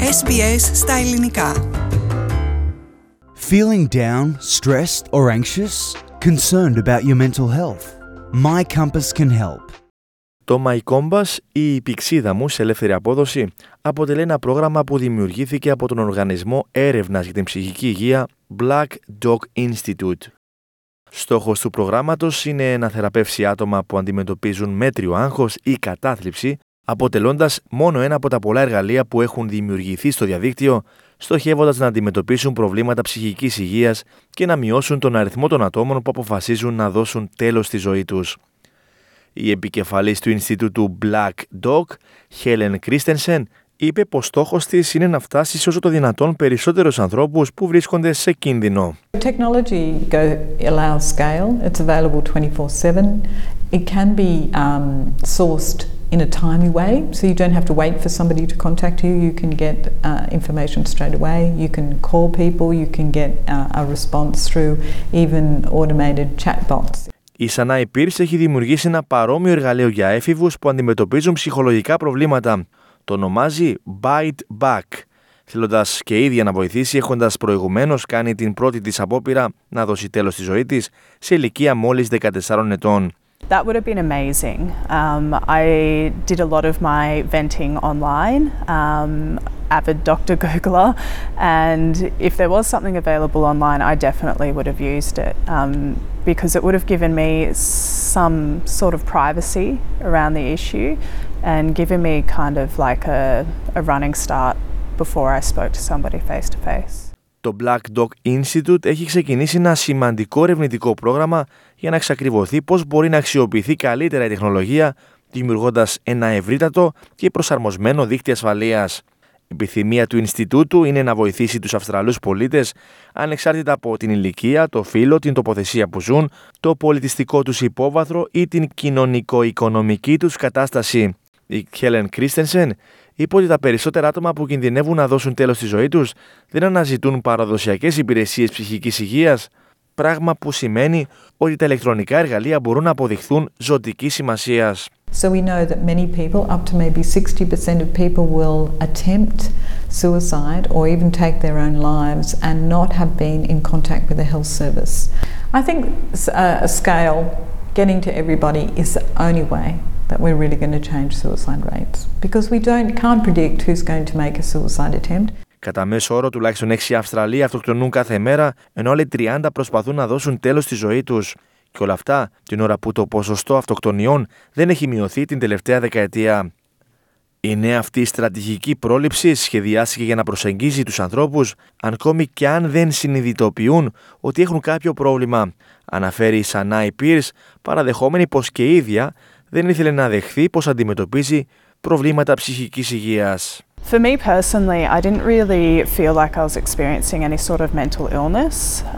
SBS στα ελληνικά. Feeling down, stressed or anxious? Concerned about your mental health? My Compass can help. Το My Compass ή η πηξίδα μου σε ελεύθερη απόδοση αποτελεί ένα πρόγραμμα που δημιουργήθηκε από τον Οργανισμό Έρευνας για την Ψυχική Υγεία Black Dog Institute. Στόχος του προγράμματος είναι να θεραπεύσει άτομα που αντιμετωπίζουν μέτριο άγχος ή κατάθλιψη, αποτελώντας μόνο ένα από τα πολλά εργαλεία που έχουν δημιουργηθεί στο διαδίκτυο, στοχεύοντας να αντιμετωπίσουν προβλήματα ψυχικής υγείας και να μειώσουν τον αριθμό των ατόμων που αποφασίζουν να δώσουν τέλος στη ζωή τους. Η επικεφαλής του Ινστιτούτου Black Dog, Helen Christensen, είπε πως στόχος της είναι να φτάσει σε όσο το δυνατόν περισσότερους ανθρώπους που βρίσκονται σε κίνδυνο. Technology allows scale. It's available 24/7. It can be sourced in a timely way, so you don't have to wait for somebody to contact you. You can get information straight away. You can call people. You can get a response through even automated chatbots. Η Sanai Pierce έχει δημιουργήσει ένα παρόμοιο εργαλείο για έφηβους που αντιμετωπίζουν ψυχολογικά προβλήματα. Το ονομάζει Bite Back, θέλοντας και ίδια να βοηθήσει, έχοντας προηγουμένως κάνει την πρώτη της απόπειρα να δώσει τέλος στη ζωή της σε ηλικία μόλις 14 ετών. That would have been amazing. I did a lot of my venting online, avid Dr. Googler, and if there was something available online, I definitely would have used it because it would have given me some sort of privacy around the issue and given me kind of like a running start before I spoke to somebody face to face. Το Black Dog Institute έχει ξεκινήσει ένα σημαντικό ερευνητικό πρόγραμμα για να εξακριβωθεί πώς μπορεί να αξιοποιηθεί καλύτερα η τεχνολογία, δημιουργώντας ένα ευρύτατο και προσαρμοσμένο δίκτυο ασφαλείας. Η επιθυμία του Ινστιτούτου είναι να βοηθήσει τους Αυστραλούς πολίτες, ανεξάρτητα από την ηλικία, το φύλο, την τοποθεσία που ζουν, το πολιτιστικό τους υπόβαθρο ή την κοινωνικο-οικονομική τους κατάσταση. Η Helen Christensen είπε ότι τα περισσότερα άτομα που κινδυνεύουν να δώσουν τέλος στη ζωή τους δεν αναζητούν παραδοσιακές υπηρεσίες ψυχικής υγείας, πράγμα που σημαίνει ότι τα ηλεκτρονικά εργαλεία μπορούν να αποδειχθούν ζωτικής σημασίας. So we know that many people, up to maybe 60% of people, will attempt suicide or even take their own lives and not have been in contact with a health service. I think a scale, getting to everybody, is the only way that we're really going to change suicide rates, because we can't predict who's going to make a suicide attempt. Κατά μέσο όρο, τουλάχιστον 6 Αυστραλοί αυτοκτονούν κάθε μέρα, ενώ άλλοι 30 προσπαθούν να δώσουν τέλος στη ζωή τους. Και όλα αυτά την ώρα που το ποσοστό αυτοκτονιών δεν έχει μειωθεί την τελευταία δεκαετία. Η νέα αυτή στρατηγική πρόληψη σχεδιάστηκε για να προσεγγίσει τους ανθρώπους, ακόμη και αν δεν συνειδητοποιούν ότι έχουν κάποιο πρόβλημα, αναφέρει η Sanai Pierce, παραδεχόμενη πως και η ίδια δεν ήθελε να δεχθεί πως αντιμετωπίζει προβλήματα ψυχικής υγείας. For me personally, I didn't really feel like I was experiencing any sort of mental illness.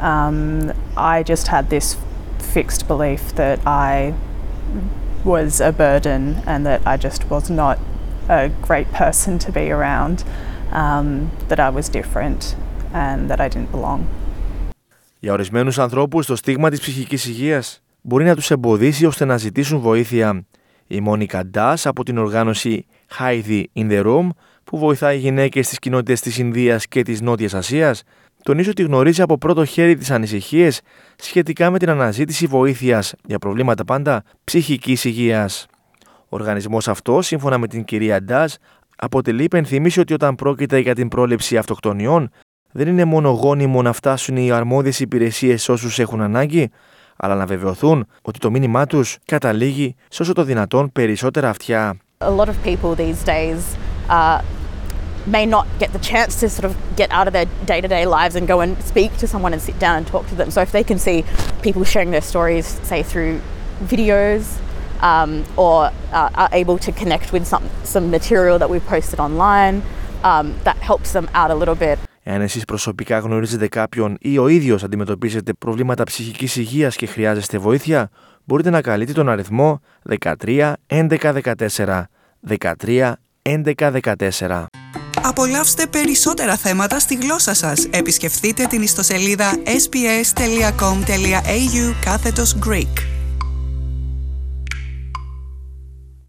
I just had this fixed belief that I was a burden and that I just was not a great person to be around, that I was different and that I didn't belong. Για ορισμένους ανθρώπους, το στίγμα της ψυχικής υγείας μπορεί να τους εμποδίσει ώστε να ζητήσουν βοήθεια. Η Μόνικα Ντάς από την οργάνωση Heidi in the Room, που βοηθάει γυναίκες στις κοινότητες της Ινδίας και της Νότιας Ασίας, τονίζει ότι γνωρίζει από πρώτο χέρι τις ανησυχίες σχετικά με την αναζήτηση βοήθειας για προβλήματα πάντα ψυχικής υγείας. Ο οργανισμός αυτός, σύμφωνα με την κυρία Ντάς, αποτελεί υπενθύμηση ότι όταν πρόκειται για την πρόληψη αυτοκτονιών, δεν είναι μόνο γόνιμο να φτάσουν οι αρμόδιες υπηρεσίες σε όσους έχουν ανάγκη, αλλά να βεβαιωθούν ότι το μήνυμά τους καταλήγει σε όσο το δυνατόν περισσότερα αυτιά. A lot of people these days may not get the chance to sort of get out of their day-to-day lives and go and speak to someone and sit down and talk to them. So if they can see people sharing their stories, say through videos, or are able to connect with some material that we've posted online, that helps them out a little bit. Εάν εσείς προσωπικά γνωρίζετε κάποιον ή ο ίδιος αντιμετωπίζετε προβλήματα ψυχικής υγείας και χρειάζεστε βοήθεια, μπορείτε να καλείτε τον αριθμό 13 11 14. 13 11 14. Απολαύστε περισσότερα θέματα στη γλώσσα σας. Επισκεφτείτε την ιστοσελίδα sbs.com.au/Greek.